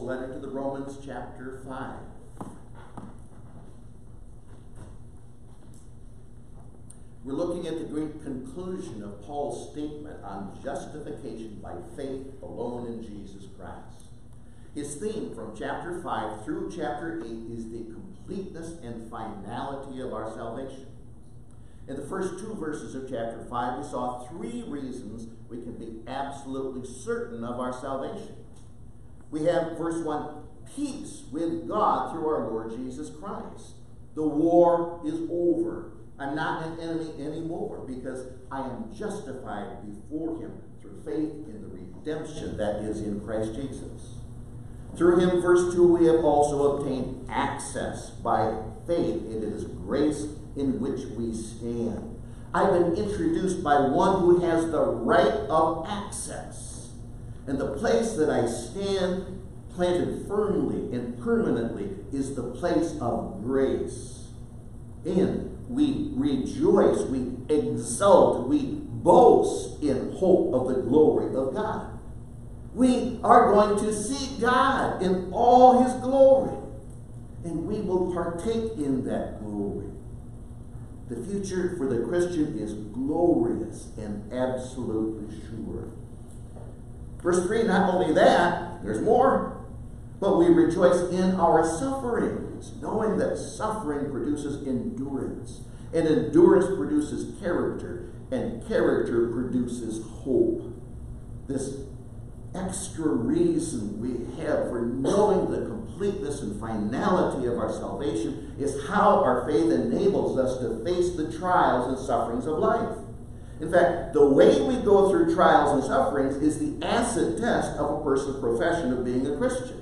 letter to the Romans, chapter 5. We're looking at the great conclusion of Paul's statement on justification by faith alone in Jesus Christ. His theme from chapter 5 through chapter 8 is the completeness and finality of our salvation. In the first two verses of chapter 5, we saw three reasons we can be absolutely certain of our salvation. We have, verse 1, peace with God through our Lord Jesus Christ. The war is over. I'm not an enemy anymore because I am justified before him through faith in the redemption that is in Christ Jesus. Through him, verse 2, we have also obtained access by faith. It is grace in which we stand. I've been introduced by one who has the right of access. And the place that I stand planted firmly and permanently is the place of grace. And we rejoice, we exult, we boast in hope of the glory of God. We are going to see God in all his glory, and we will partake in that glory. The future for the Christian is glorious and absolutely sure. Verse 3, not only that, there's more, but we rejoice in our sufferings, knowing that suffering produces endurance, and endurance produces character, and character produces hope. This extra reason we have for knowing the completeness and finality of our salvation is how our faith enables us to face the trials and sufferings of life. In fact, the way we go through trials and sufferings is the acid test of a person's profession of being a Christian.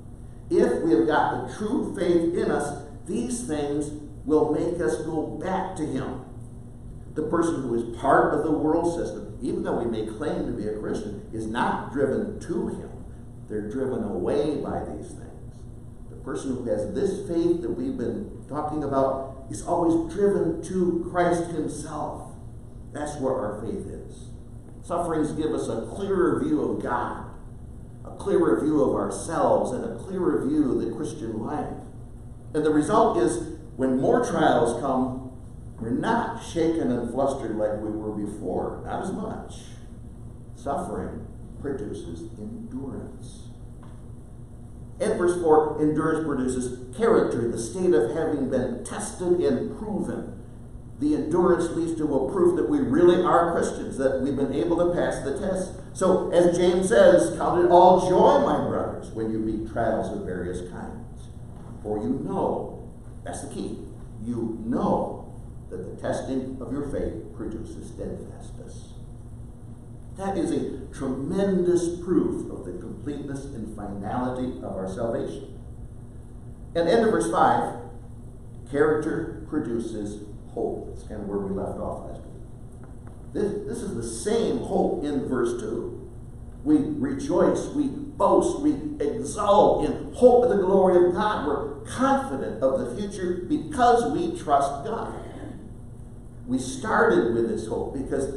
If we have got the true faith in us, these things will make us go back to him. The person who is part of the world system, even though we may claim to be a Christian, is not driven to him. They're driven away by these things. The person who has this faith that we've been talking about is always driven to Christ himself. That's where our faith is. Sufferings give us a clearer view of God, a clearer view of ourselves, and a clearer view of the Christian life. And the result is, when more trials come, we're not shaken and flustered like we were before. Not as much. Suffering produces endurance. And verse 4, endurance produces character, the state of having been tested and proven. The endurance leads to a proof that we really are Christians, that we've been able to pass the test. So, as James says, count it all joy, my brothers, when you meet trials of various kinds. For you know, that's the key, you know that the testing of your faith produces steadfastness. That is a tremendous proof of the completeness and finality of our salvation. And end of verse 5, character produces hope. That's kind of where we left off last week. This is the same hope in verse 2. We rejoice, we boast, we exult in hope of the glory of God. We're confident of the future because we trust God. We started with this hope because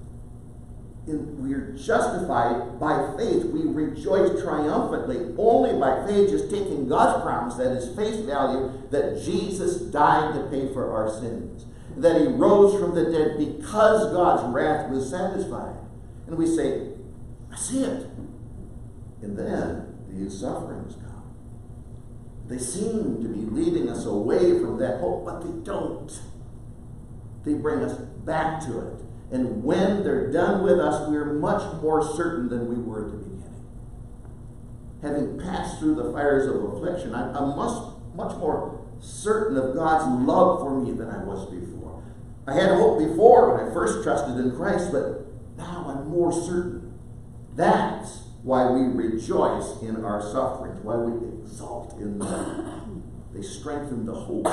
we're justified by faith. We rejoice triumphantly only by faith, just taking God's promise, that is face value, that Jesus died to pay for our sins, that he rose from the dead because God's wrath was satisfied. And we say, I see it. And then these sufferings come. They seem to be leading us away from that hope, but they don't. They bring us back to it. And when they're done with us, we're much more certain than we were at the beginning. Having passed through the fires of affliction, I'm much more certain of God's love for me than I was before. I had hope before when I first trusted in Christ, but now I'm more certain. That's why we rejoice in our sufferings, why we exult in them. They strengthen the hope.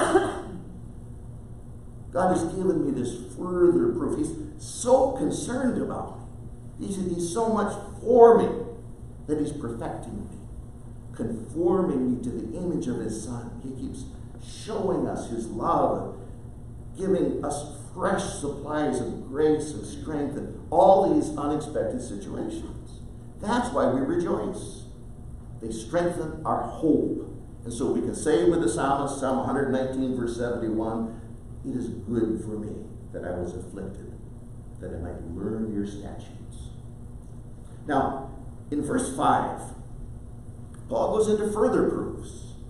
God has given me this further proof. He's so concerned about me. He's so much for me that he's perfecting me, conforming me to the image of his Son. He keeps showing us his love, giving us fresh supplies of grace and strength in all these unexpected situations. That's why we rejoice. They strengthen our hope. And so we can say with the psalmist, Psalm 119, verse 71, it is good for me that I was afflicted, that I might learn your statutes. Now, in verse 5, Paul goes into further proofs.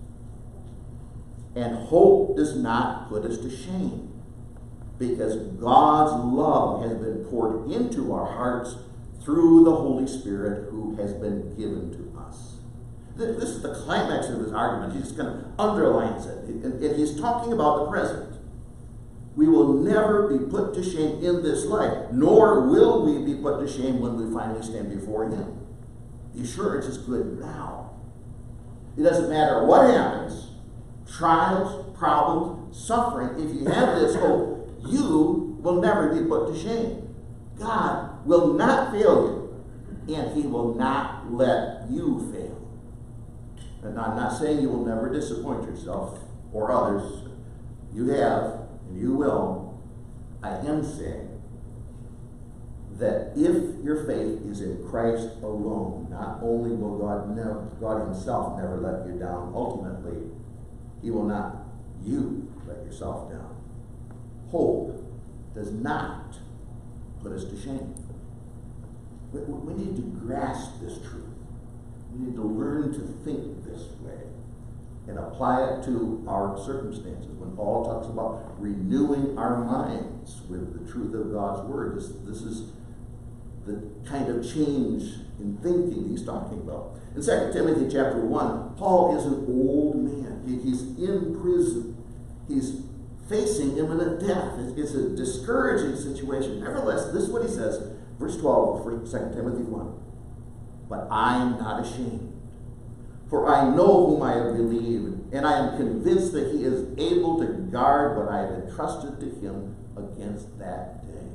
And hope does not put us to shame, because God's love has been poured into our hearts through the Holy Spirit who has been given to us. This is the climax of his argument. He just kind of underlines it. And he's talking about the present. We will never be put to shame in this life, nor will we be put to shame when we finally stand before him. The assurance is good now. It doesn't matter what happens, trials, problems, suffering, if you have this hope, you will never be put to shame. God will not fail you, and he will not let you fail. And I'm not saying you will never disappoint yourself or others. You have, and you will. I am saying that if your faith is in Christ alone, not only will God himself never let you down, ultimately, he will not you let yourself down. Hope does not put us to shame. We need to grasp this truth. We need to learn to think this way and apply it to our circumstances. When Paul talks about renewing our minds with the truth of God's word, this is the kind of change in thinking he's talking about. In 2 Timothy chapter 1, Paul is an old man. He's in prison. He's facing imminent death. It's a discouraging situation. Nevertheless, this is what he says, verse 12 of 2 Timothy 1. But I am not ashamed, for I know whom I have believed, and I am convinced that he is able to guard what I have entrusted to him against that day.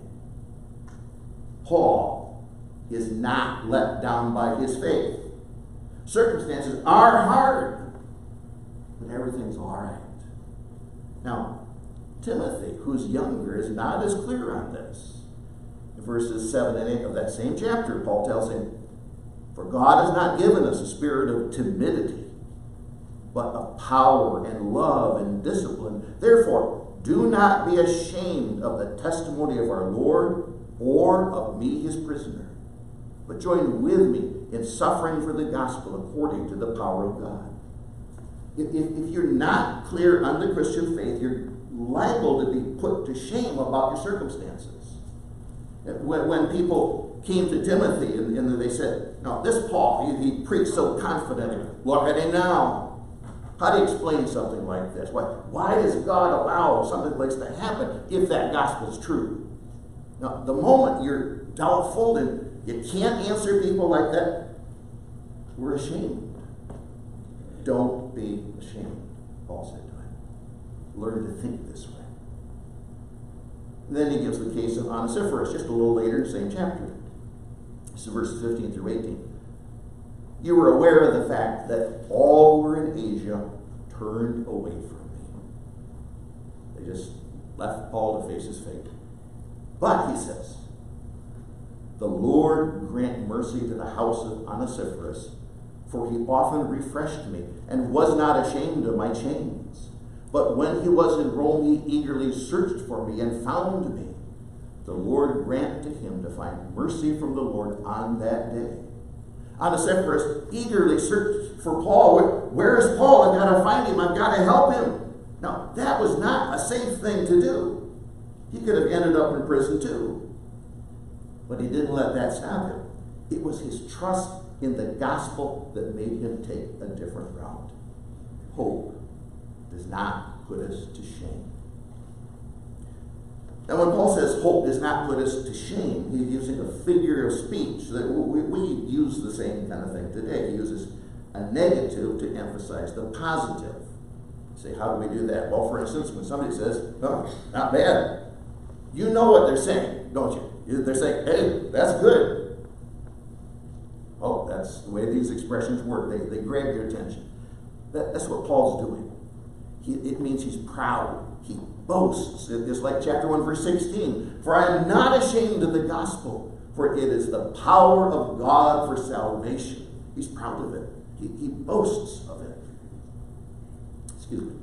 Paul is not let down by his faith. Circumstances are hard, but everything's all right. Now, Timothy, who's younger, is not as clear on this. In verses 7 and 8 of that same chapter, Paul tells him, for God has not given us a spirit of timidity, but of power and love and discipline. Therefore, do not be ashamed of the testimony of our Lord or of me, his prisoner, but join with me in suffering for the gospel according to the power of God. If you're not clear on the Christian faith, you're liable to be put to shame about your circumstances. When people came to Timothy and they said, no, this Paul, he preached so confidently. Look at him now. How do you explain something like this? Why does God allow something like this to happen if that gospel is true? Now, the moment you're doubtful and you can't answer people like that, we're ashamed. Don't be ashamed, Paul said to him. Learn to think this way. And then he gives the case of Onesiphorus just a little later in the same chapter. This is verses 15 through 18. You were aware of the fact that all who were in Asia turned away from me. They just left Paul to face his fate. But, he says, the Lord grant mercy to the house of Onesiphorus, for he often refreshed me and was not ashamed of my chains. But when he was in Rome, he eagerly searched for me and found me. The Lord grant to him to find mercy from the Lord on that day. Onesiphorus eagerly searched for Paul. Where is Paul? I've got to find him. I've got to help him. Now, that was not a safe thing to do. He could have ended up in prison too. But he didn't let that stop him. It was his trust in the gospel that made him take a different route. Hope does not put us to shame. Now, when Paul says hope does not put us to shame, he's using a figure of speech that we use the same kind of thing today. He uses a negative to emphasize the positive. You say, how do we do that? Well, for instance, when somebody says, no, not bad, you know what they're saying, don't you? They're saying, hey, that's good. Oh, that's the way these expressions work. They grab your attention. That's what Paul's doing. It means he's proud. He boasts. It's like chapter 1, verse 16. For I am not ashamed of the gospel, for it is the power of God for salvation. He's proud of it. He boasts of it. Excuse me.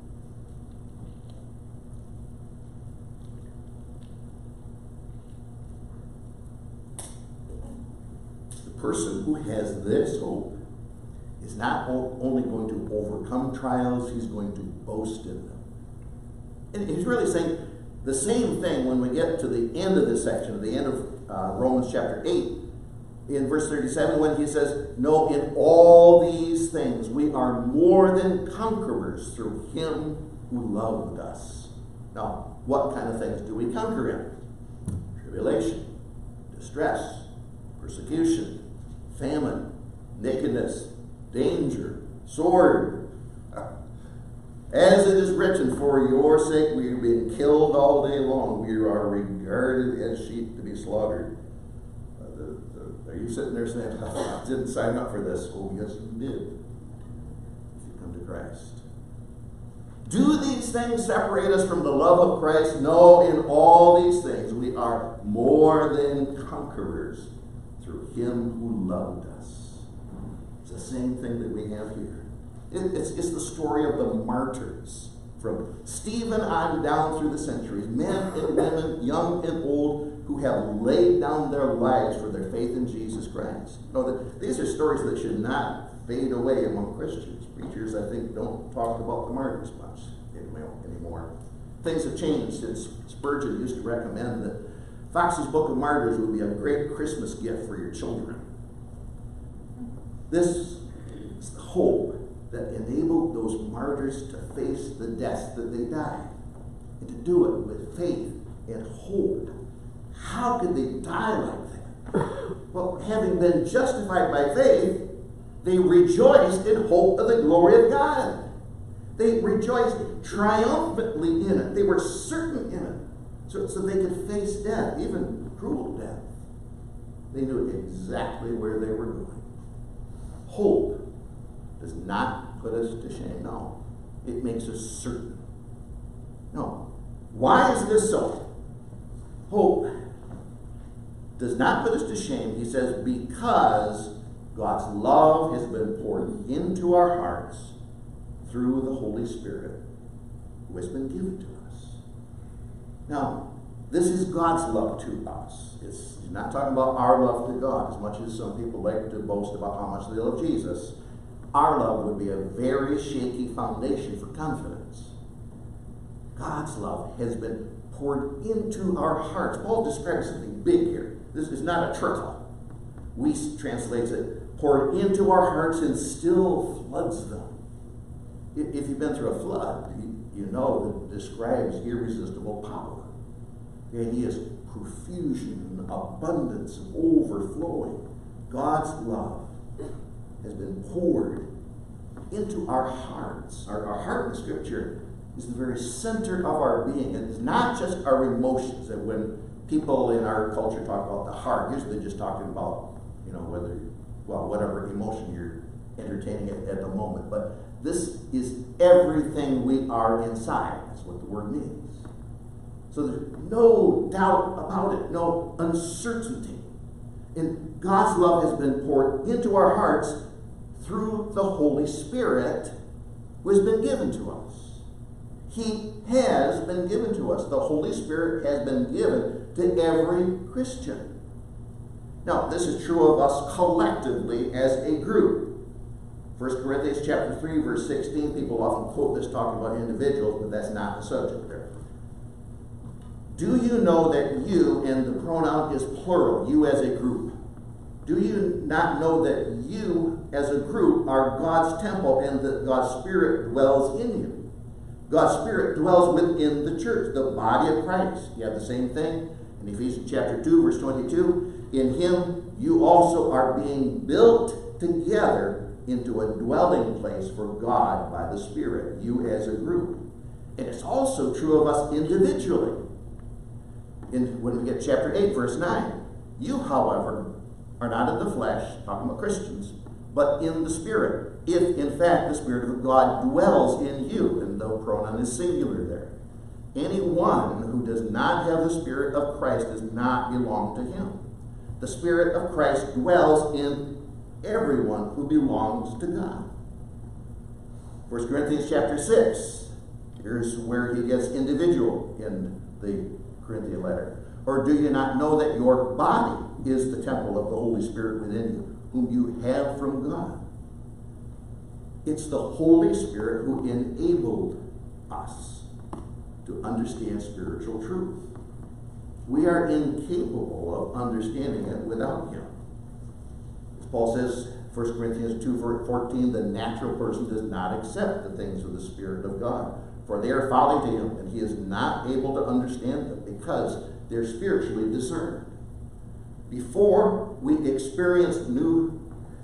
The person who has this hope is not only going to overcome trials, he's going to boast in them. And he's really saying the same thing when we get to the end of this section, the end of Romans chapter 8, in verse 37, when he says, no, in all these things we are more than conquerors through him who loved us. Now, what kind of things do we conquer in? Tribulation, distress, persecution, famine, nakedness, danger, sword. As it is written, for your sake we are being killed all day long. We are regarded as sheep to be slaughtered. Are you sitting there saying, I didn't sign up for this? Oh, yes, you did. If you come to Christ. Do these things separate us from the love of Christ? No, in all these things we are more than conquerors through him who loved us. It's the same thing that we have here. It's the story of the martyrs. From Stephen on down through the centuries, men and women, young and old, who have laid down their lives for their faith in Jesus Christ. These are stories that should not fade away among Christians. Preachers, I think, don't talk about the martyrs much anymore. Things have changed since Spurgeon used to recommend that Fox's Book of Martyrs would be a great Christmas gift for your children. This is the hope that enabled those martyrs to face the deaths that they died, and to do it with faith and hope. How could they die like that? Well, having been justified by faith, they rejoiced in hope of the glory of God. They rejoiced triumphantly in it. They were certain in it, so they could face death, even cruel death. They knew exactly where they were going. Hope does not put us to shame. No, it makes us certain. No. Why is this so? Hope does not put us to shame, he says, because God's love has been poured into our hearts through the Holy Spirit who has been given to us. Now, this is God's love to us. He's not talking about our love to God, as much as some people like to boast about how much they love Jesus. Our love would be a very shaky foundation for confidence. God's love has been poured into our hearts. Paul describes something big here. This is not a trickle. Weiss translates it, poured into our hearts and still floods them. If you've been through a flood, you know that it describes irresistible power. The idea is profusion, abundance, overflowing. God's love has been poured into our hearts. Our heart in Scripture is the very center of our being. It is not just our emotions. And when people in our culture talk about the heart, usually they're just talking about, whatever emotion you're entertaining at the moment. But this is everything we are inside. That's what the word means. So there's no doubt about it, no uncertainty. And God's love has been poured into our hearts through the Holy Spirit who has been given to us. He has been given to us. The Holy Spirit has been given to every Christian. Now, this is true of us collectively as a group. 1 Corinthians chapter 3, verse 16, people often quote this talking about individuals, but that's not the subject there. Do you know that you, and the pronoun is plural, you as a group, do you not know that you as a group are God's temple and that God's Spirit dwells in you? God's Spirit dwells within the church, the body of Christ. You have the same thing in Ephesians chapter 2, verse 22. In him you also are being built together into a dwelling place for God by the Spirit, you as a group. And it's also true of us individually. When we get chapter 8, verse 9, you, however, are not in the flesh, talking about Christians, but in the Spirit, if in fact the Spirit of God dwells in you, and the pronoun is singular there. Anyone who does not have the Spirit of Christ does not belong to him. The Spirit of Christ dwells in everyone who belongs to God. 1 Corinthians chapter 6, here's where he gets individual in the Corinthian letter. Or do you not know that your body is the temple of the Holy Spirit within you, whom you have from God? It's the Holy Spirit who enabled us to understand spiritual truth. We are incapable of understanding it without him. As Paul says, 1 Corinthians 2:14, the natural person does not accept the things of the Spirit of God, for they are folly to him, and he is not able to understand them because they're spiritually discerned. Before we experienced new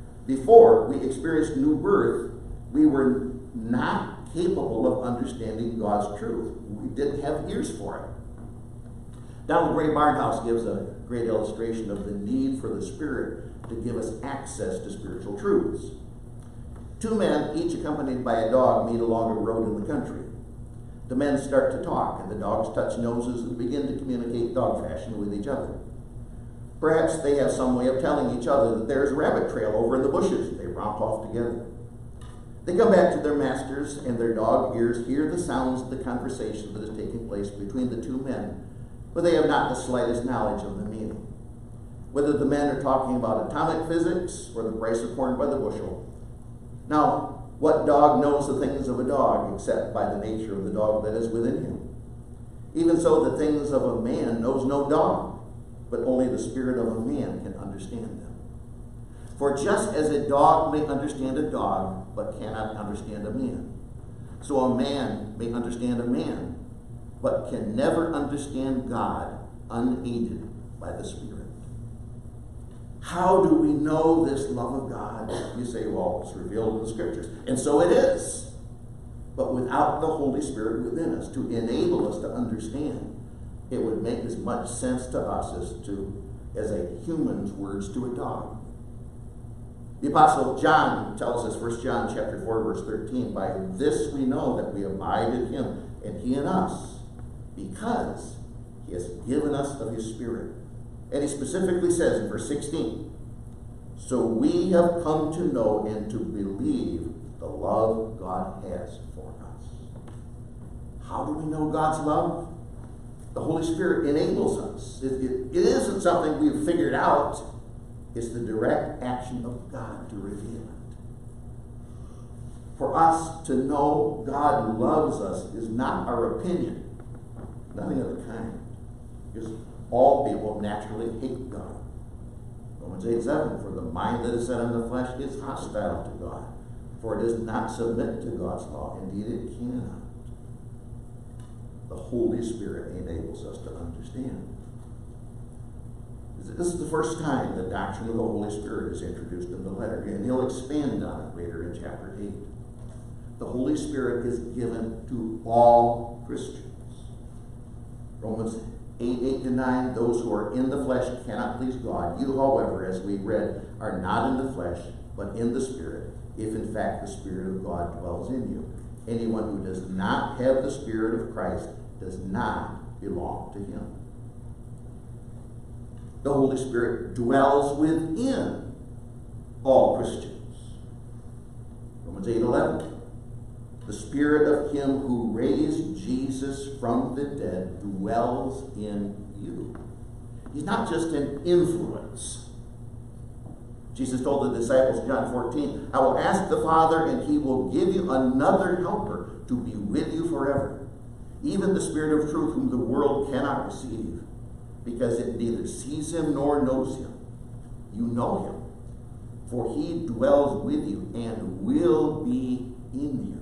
birth, we were not capable of understanding God's truth. We didn't have ears for it. Donald Gray Barnhouse gives a great illustration of the need for the Spirit to give us access to spiritual truths. Two men, each accompanied by a dog, meet along a road in the country. The men start to talk, and the dogs touch noses and begin to communicate dog fashion with each other. Perhaps they have some way of telling each other that there's a rabbit trail over in the bushes. They romp off together. They come back to their masters, and their dog ears hear the sounds of the conversation that is taking place between the two men, but they have not the slightest knowledge of the meaning. Whether the men are talking about atomic physics or the price of corn by the bushel. Now, what dog knows the things of a dog except by the nature of the dog that is within him? Even so, the things of a man knows no dog, but only the spirit of a man can understand them. For just as a dog may understand a dog, but cannot understand a man, so a man may understand a man, but can never understand God unaided by the Spirit. How do we know this love of God? You say, well, it's revealed in the Scriptures. And so it is. But without the Holy Spirit within us to enable us to understand, it would make as much sense to us as a human's words to a dog. The Apostle John tells us, 1 John chapter 4, verse 13, by this we know that we abide in him, and he in us, because he has given us of his Spirit. And he specifically says in verse 16, so we have come to know and to believe the love God has for us. How do we know God's love? The Holy Spirit enables us. It isn't something we've figured out. It's the direct action of God to reveal it. For us to know God loves us is not our opinion. Nothing of the kind. Because all people naturally hate God. Romans 8:7, for the mind that is set on the flesh is hostile to God, for it does not submit to God's law. Indeed, it cannot. The Holy Spirit enables us to understand. This is the first time the doctrine of the Holy Spirit is introduced in the letter, and he'll expand on it later in chapter 8. The Holy Spirit is given to all Christians. Romans 8:8-9, those who are in the flesh cannot please God. You, however, as we read, are not in the flesh, but in the Spirit, if in fact the Spirit of God dwells in you. Anyone who does not have the Spirit of Christ does not belong to him. The Holy Spirit dwells within all Christians. Romans 8:11. The Spirit of him who raised Jesus from the dead dwells in you. He's not just an influence. Jesus told the disciples in John 14, I will ask the Father, and he will give you another helper to be with you forever, even the Spirit of truth, whom the world cannot receive, because it neither sees him nor knows him. You know him, for he dwells with you and will be in you.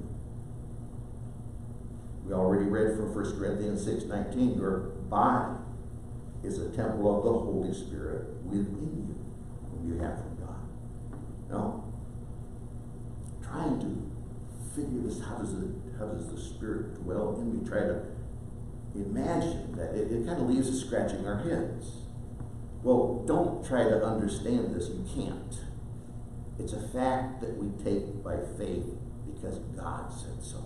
We already read from 1 Corinthians 6:19, your body is a temple of the Holy Spirit within you, whom you have from God. Now, trying to figure this, how does the Spirit dwell in me? Try to imagine that. It kind of leaves us scratching our heads. Well, don't try to understand this. You can't. It's a fact that we take by faith because God said so.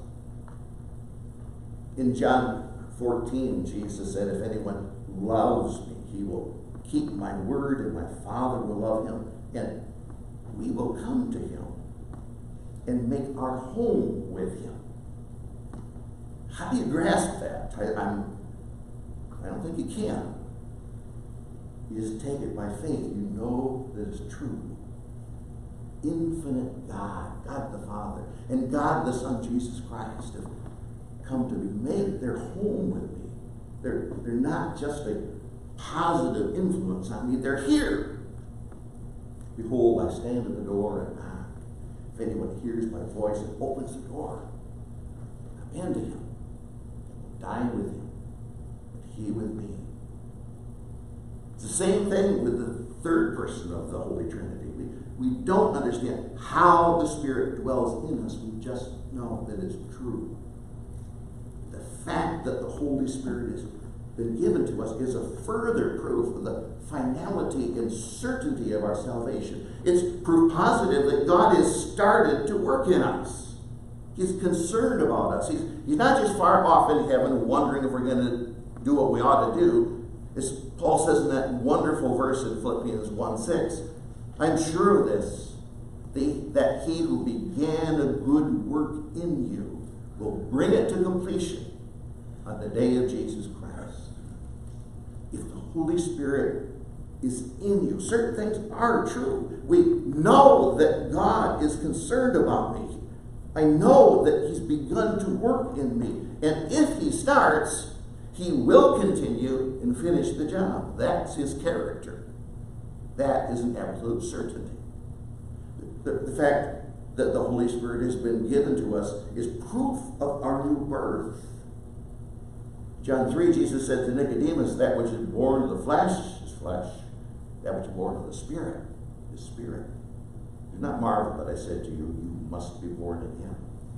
In John 14, Jesus said, if anyone loves me, he will keep my word, and my Father will love him. And we will come to him and make our home with him. How do you grasp that? I don't think you can. You just take it by faith. You know that it's true. Infinite God, God the Father, and God the Son, Jesus Christ, have come to be made their home with me. They're not just a positive influence on me. They're here. Behold, I stand at the door and knock. If anyone hears my voice and opens the door, come into him, dine with him, and he with me. It's the same thing with the third person of the Holy Trinity. We don't understand how the Spirit dwells in us. We just know that it's true. The fact that the Holy Spirit has been given to us is a further proof of the finality and certainty of our salvation. It's proof positive that God has started to work in us. He's concerned about us. He's not just far off in heaven wondering if we're going to do what we ought to do. As Paul says in that wonderful verse in Philippians 1:6, I'm sure of this, that he who began a good work in you will bring it to completion on the day of Jesus Christ. If the Holy Spirit is in you, certain things are true. We know that God is concerned about me. I know that he's begun to work in me. And if he starts, he will continue and finish the job. That's his character. That is an absolute certainty. The fact that the Holy Spirit has been given to us is proof of our new birth. John 3, Jesus said to Nicodemus, that which is born of the flesh is flesh. That which is born of the Spirit is spirit. Do not marvel that I said to you, you must be born again.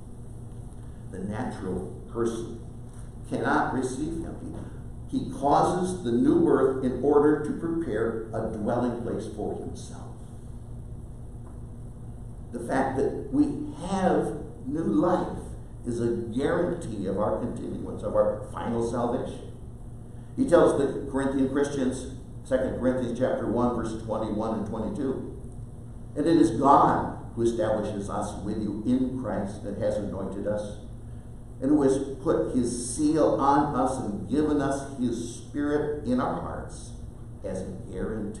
The natural person cannot receive him. He causes the new birth in order to prepare a dwelling place for himself. The fact that we have new life is a guarantee of our continuance, of our final salvation. He tells the Corinthian Christians, 2 Corinthians chapter 1, verses 21 and 22, and it is God who establishes us with you in Christ, that has anointed us, and who has put his seal on us and given us his Spirit in our hearts as a guarantee.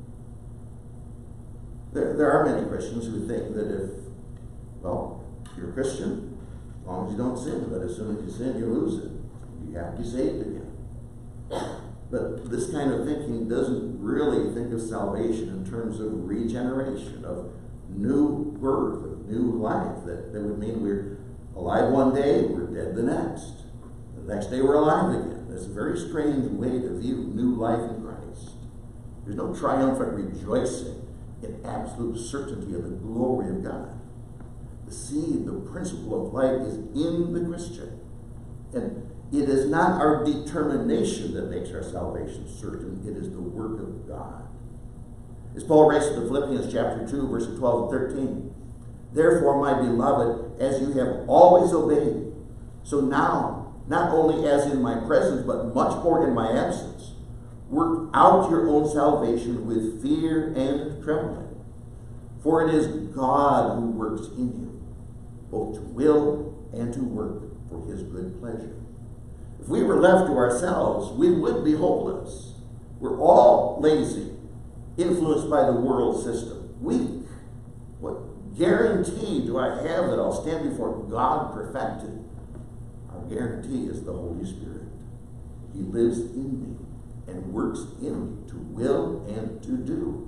There are many Christians who think that if, well, you're a Christian, as long as you don't sin, but as soon as you sin, you lose it. You have to be saved again. But this kind of thinking doesn't really think of salvation in terms of regeneration, of new birth, of new life. That would mean we're alive one day, we're dead the next. The next day we're alive again. That's a very strange way to view new life in Christ. There's no triumphant rejoicing in absolute certainty of the glory of God. The seed, the principle of life is in the Christian. And it is not our determination that makes our salvation certain. It is the work of God. As Paul writes to the Philippians chapter 2, verses 12 and 13, therefore, my beloved, as you have always obeyed, so now, not only as in my presence, but much more in my absence, work out your own salvation with fear and trembling. For it is God who works in you, both to will and to work for his good pleasure. If we were left to ourselves, we would be hopeless. We're all lazy, influenced by the world system, weak. What guarantee do I have that I'll stand before God perfected? Our guarantee is the Holy Spirit. He lives in me and works in me to will and to do.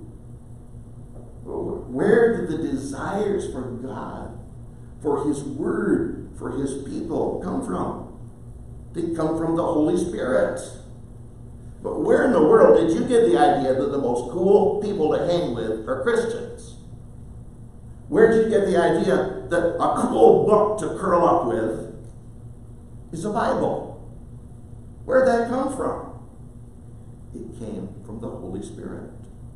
Where do the desires for God, for his word, for his people come from? They come from the Holy Spirit. But where in the world did you get the idea that the most cool people to hang with are Christians? Where did you get the idea that a cool book to curl up with is the Bible? Where did that come from? It came from the Holy Spirit.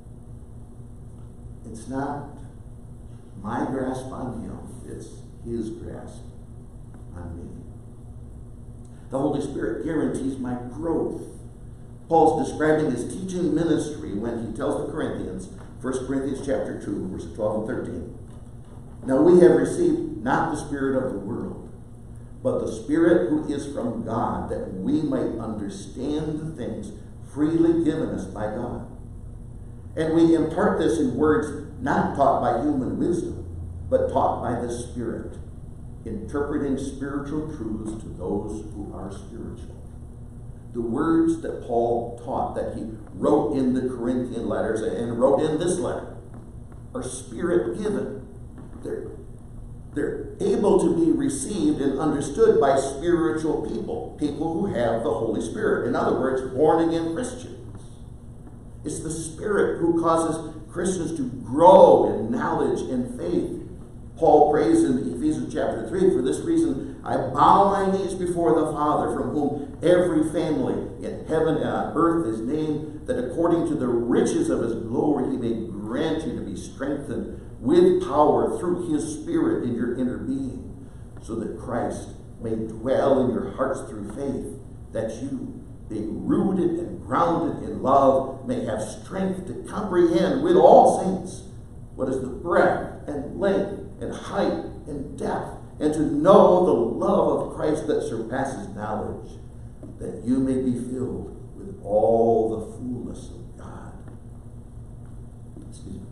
It's not my grasp on him, it's his grasp on me. The Holy Spirit guarantees my growth. Paul's describing his teaching ministry when he tells the Corinthians, 1 Corinthians chapter 2, verses 12 and 13. Now we have received not the spirit of the world, but the Spirit who is from God, that we might understand the things freely given us by God. And we impart this in words not taught by human wisdom, but taught by the Spirit, interpreting spiritual truths to those who are spiritual. The words that Paul taught, that he wrote in the Corinthian letters and wrote in this letter, are Spirit-given. They're able to be received and understood by spiritual people who have the Holy Spirit. In other words, born-again Christians. It's the Spirit who causes Christians to grow in knowledge and faith. Paul prays in Ephesians chapter 3, for this reason I bow my knees before the Father, from whom every family in heaven and on earth is named, that according to the riches of his glory he may grant you to be strengthened with power through his Spirit in your inner being, so that Christ may dwell in your hearts through faith, that you, being rooted and grounded in love, may have strength to comprehend with all saints what is the breadth and length and height and depth, and to know the love of Christ that surpasses knowledge, that you may be filled with all the fullness of God. Excuse me.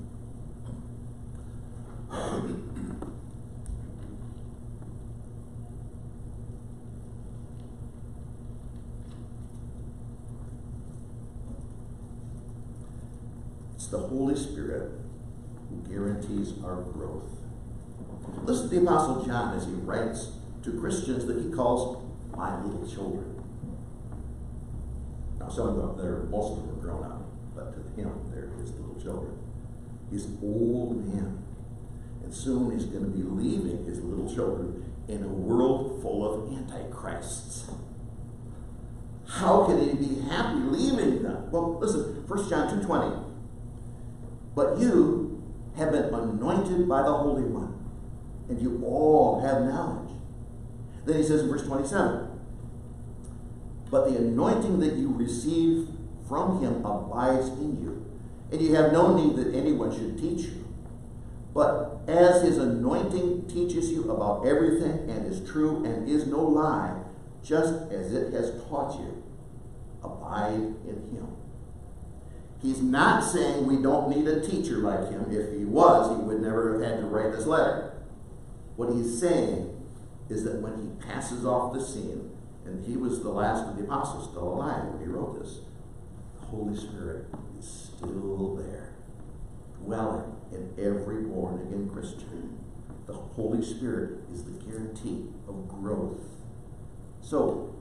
It's the Holy Spirit who guarantees our growth. Listen to the Apostle John as he writes to Christians that he calls my little children. Now, some of them, most of them are grown up, but to him, they're his little children. He's an old man, and soon he's going to be leaving his little children in a world full of antichrists. How can he be happy leaving them? Well, listen, 1 John 2:20. But you have been anointed by the Holy One, and you all have knowledge. Then he says in verse 27, but the anointing that you receive from him abides in you, and you have no need that anyone should teach you. But as his anointing teaches you about everything and is true and is no lie, just as it has taught you, abide in him. He's not saying we don't need a teacher like him. If he was, he would never have had to write this letter. What he's saying is that when he passes off the scene, and he was the last of the apostles still alive when he wrote this, the Holy Spirit is still there, dwelling in every born-again Christian. The Holy Spirit is the guarantee of growth. So,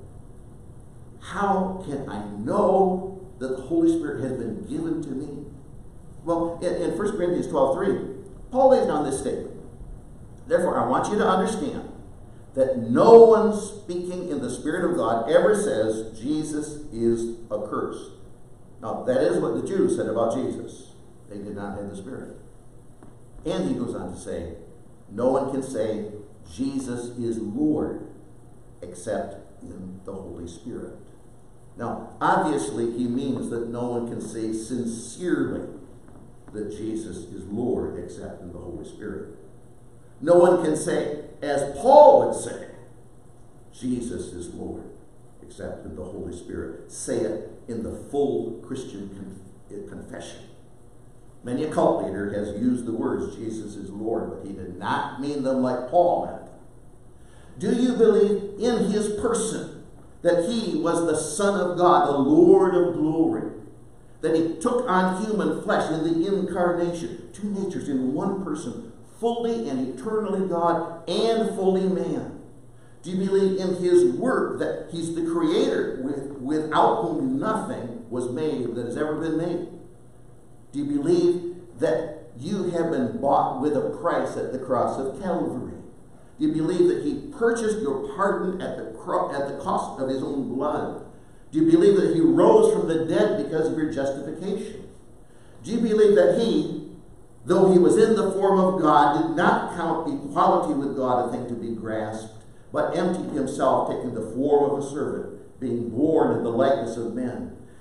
how can I know that the Holy Spirit has been given to me? Well, in 1 Corinthians 12:3, Paul lays down this statement. Therefore, I want you to understand that no one speaking in the Spirit of God ever says Jesus is accursed. Now, that is what the Jews said about Jesus. They did not have the Spirit. And he goes on to say, no one can say Jesus is Lord except in the Holy Spirit. Now, obviously, he means that no one can say sincerely that Jesus is Lord except in the Holy Spirit. No one can say, as Paul would say, Jesus is Lord except in the Holy Spirit. Say it in the full Christian confession. Many a cult leader has used the words Jesus is Lord, but he did not mean them like Paul meant them. Do you believe in his person, that he was the Son of God, the Lord of glory, that he took on human flesh in the incarnation, two natures in one person, fully and eternally God and fully man? Do you believe in his work, that he's the creator without whom nothing was made that has ever been made? Do you believe that you have been bought with a price at the cross of Calvary? Do you believe that he purchased your pardon at the cost of his own blood? Do you believe that he rose from the dead because of your justification? Do you believe that he, though he was in the form of God, did not count equality with God a thing to be grasped, but emptied himself, taking the form of a servant, being born in the likeness of men,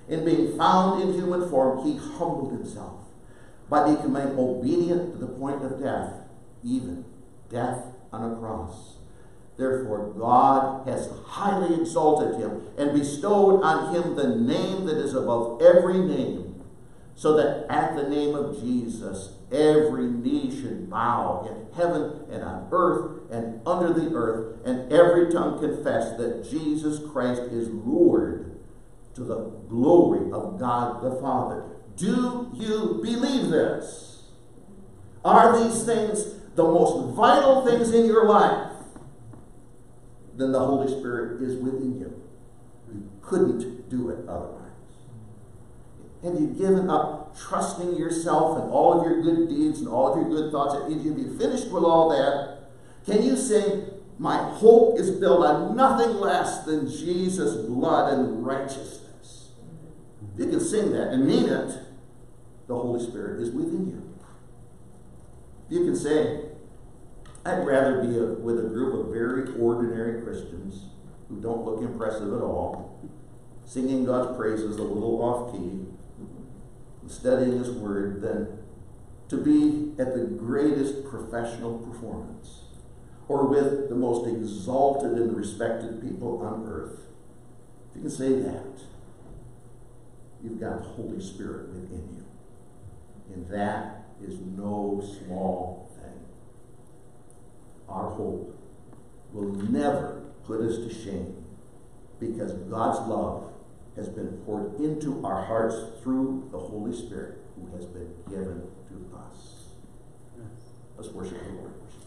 In being found in human form, he humbled himself by becoming obedient to the point of death, even death on a cross. Therefore, God has highly exalted him and bestowed on him the name that is above every name, so that at the name of Jesus, every knee should bow in heaven and on earth and under the earth, and every tongue confess that Jesus Christ is Lord, to the glory of God the Father. Do you believe this? Are these things the most vital things in your life? Then the Holy Spirit is within you. You couldn't do it otherwise. Have you given up trusting yourself and all of your good deeds and all of your good thoughts? Have you finished with all that? Can you say, my hope is built on nothing less than Jesus' blood and righteousness? If you can sing that and mean it, the Holy Spirit is within you. You can say, I'd rather be with a group of very ordinary Christians who don't look impressive at all, singing God's praises a little off-key, studying His Word, than to be at the greatest professional performance or with the most exalted and respected people on earth. If you can say that, you've got the Holy Spirit within you. And that is no small thing. Our hope will never put us to shame, because God's love has been poured into our hearts through the Holy Spirit who has been given to us. Let's worship the Lord.